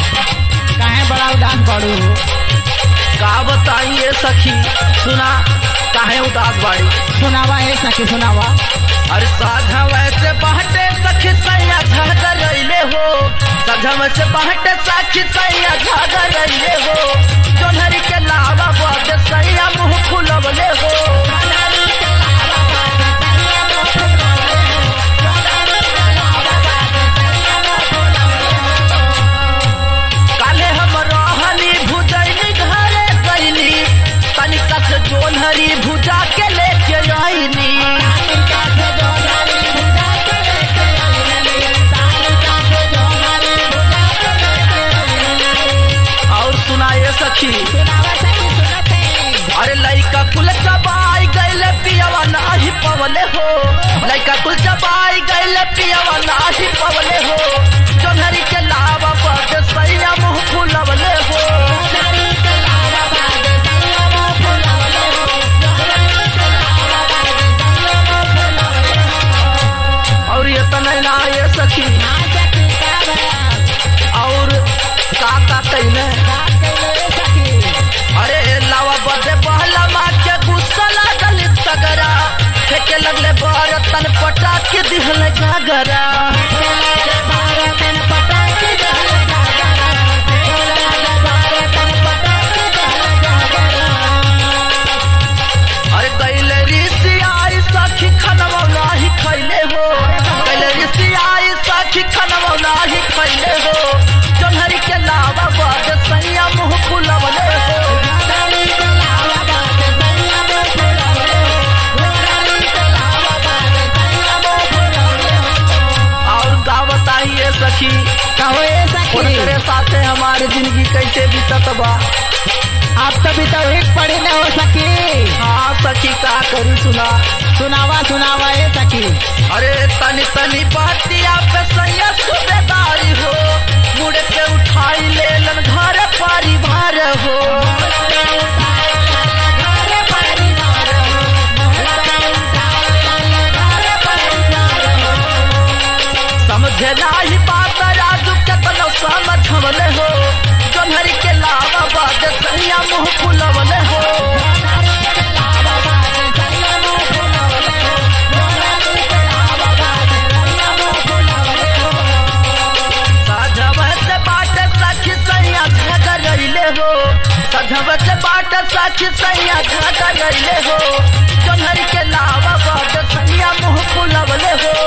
काहे बड़ा उदास बाड़ू? का बताइए सखी, सुना काहे उदास बाड़ी। सुनावा है सखी सुनावा। अरे साझा वैसे बाटे सखी सैया झागर रैले हो, साझा वैसे बाटे सखी सैया झागर रैले हो, जोन्हरी के लावा बाटे सैया मुँह फुलवले हो। काले हम रहनी भुजैनी घरे गईली, तनिका से जोन्हरी भुजा के लेके आईनी। और सुनाए सखी, अरे लइका कुल चबाई गईले पियवा नाही पवले हो, लइका कुल चबाई गईले पियवा नाही पवले हो, जोन्हरी के लावा बाटे सैया मुँह फुलवले हो। और ये तने ना ये सखी, और का कइले। अरे लावा बदे बहला माँ के गुस्सा लागल तगरा, फेंके लगले बरतन पटा के दिहले घाघरा। अरे गईले ऋषि आई सखी खनवा नाही खैले हो, गईले ऋषि आई सखी खनवा नाही खैले हो, जोन्हरी के लावा बाटे सैया मुँह फुलवले हो। और का बताइए सखी, कहो ये सखी। उनके साथे हमारी जिंदगी कैसे बीतत बा। आप कभी तो एक पढ़े न हो सकी। हाँ सखी का करी, सुना सुनावा सुनावा ये सखी। अरे तनी तनी बातिया पे सैया सूबेदारी हो, मुड़ के उठाई लेलन घर परिवार हो। समझे नाही बात राजू के तनो समझवले हो, जोन्हरी के लावा बाटे सैया मुँह फुलवले हो। सजवत बाटे सखी सैया झागर रैले हो, सजवत बाटे सखी सैया झागर रैले हो, जोन्हरी के लावा बाटे सैया मुँह फुलवले हो।